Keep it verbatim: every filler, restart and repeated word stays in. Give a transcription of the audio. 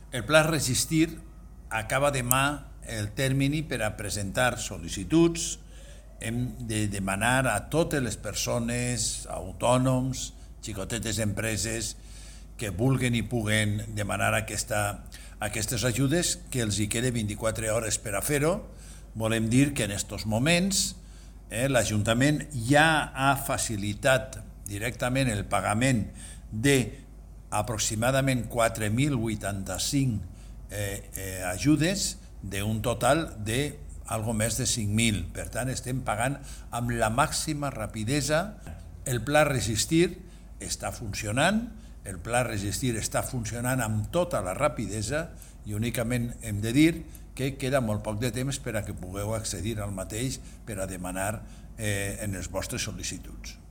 El Pla Resistir acaba demà el termini per a presentar sol·licituds. Hem de demanar a totes les persones, autònoms, xicotetes empreses que vulguen i puguen demanar aquesta, aquestes ajudes, que els hi quede vint-i-quatre hores per a fer-ho. Volem dir que en aquests moments eh, l'Ajuntament ja ha facilitat directament el pagament de aproximadament quatre mil vuitanta-cinc eh, eh, ajudes d'un total de algo més de cinc mil. Per tant, estem pagant amb la màxima rapidesa. El Pla Resistir està funcionant, el Pla Resistir està funcionant amb tota la rapidesa i únicament hem de dir que queda molt poc de temps per a que pugueu accedir al mateix per a demanar eh, en les vostres sol·licituds.